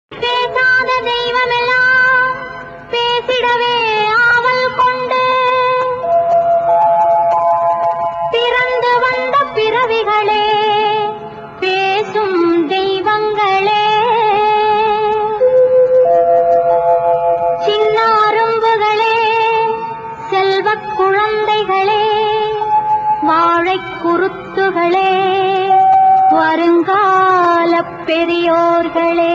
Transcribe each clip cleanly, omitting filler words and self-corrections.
பேசாத தெய்வமெல்லாம் பேசிடவே ஆவல் கொண்டு பிறந்து வந்த பிறவிகளே பேசும் தெய்வங்களே, சின்ன அரும்புகளே, செல்வக் குழந்தைகளே, வாழைக் குருத்துகளே, வருங்கால பெரியோர்களே,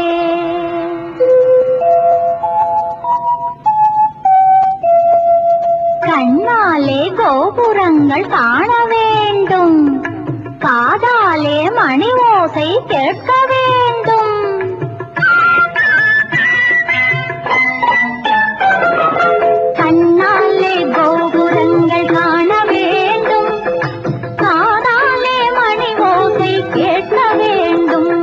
கண்ணாலே கோபுரங்கள் காண வேண்டும், காதாலே மணி ஓசை கேட்க வேண்டும். கண்ணாலே கோபுரங்கள் காண வேண்டும், காதாலே மணி ஓசை கேட்க வேண்டும்.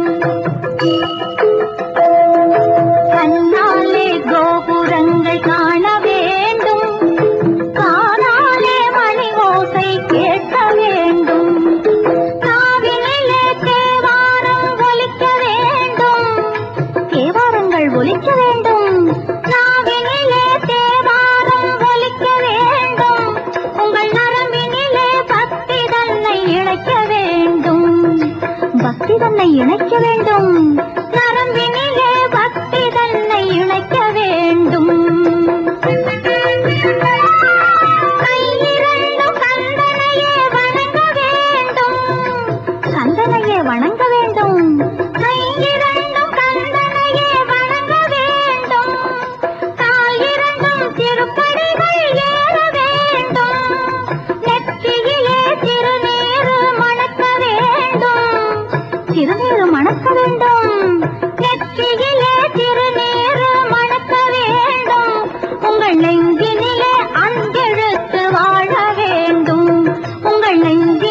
கண்ணாலே கோபுரங்கள் காண வேண்டும், காதாலே மணி ஓசை கேட்க வேண்டும். காவினிலே தேவாரம் ஒலிக்க வேண்டும், தேவாரங்கள் ஒலிக்க வேண்டும். காவினிலே தேவாரம் ஒலிக்க வேண்டும், உங்கள் நரம்பினிலே பக்தி தன்னை இணைக்க வேண்டும், பக்தி தன்னை இணைக்க வேண்டும். நரம்பினிலே பக்தி தன்னை இணைக்க வேண்டும். கையிரண்டும் கந்தனையே வணங்க வேண்டும், கந்தனையே வணங்க வேண்டும். கையிரண்டும் கந்தனையே வணங்க வேண்டும், காலிரண்டும் திருப்படிகள் ஏற வேண்டும். நெற்றியிலே திருநீறு மணக்க வேண்டும், திருநீறு மணக்க வேண்டும். நெற்றியிலே திருநீறு மணக்க வேண்டும், உங்கள் நெஞ்சினிலே அஞ்செழுத்து வாழ வேண்டும், உங்கள் நெஞ்சி